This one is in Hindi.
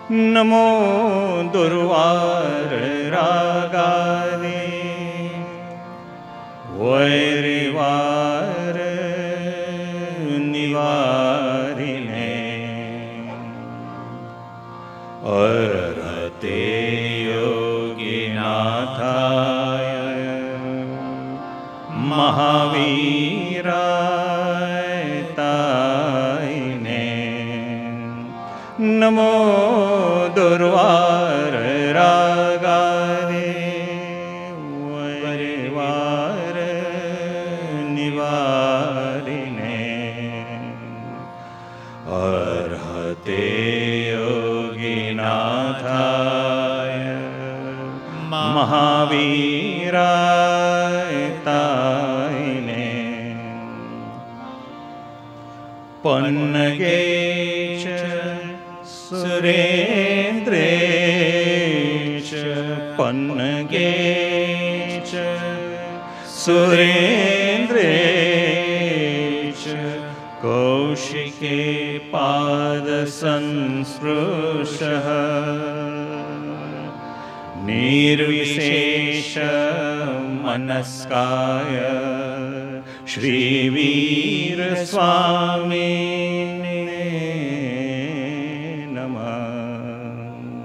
नमो दुर्वार रागादि वैरिवार निवारिणे अर्हते योगिनाथाय महावीराय ताइने नमो दुर्वार रागादि वैरिवार निवारिणे अर्हते योगिनाथाय महावीराय ताइने पन्नगे च सुरेन्द्रे च पन्नगे च सुरेन्द्रे च कौशिके पादसंस्पृशः निर्विशेष मनस्काय श्रीवीर स्वामिने नमः।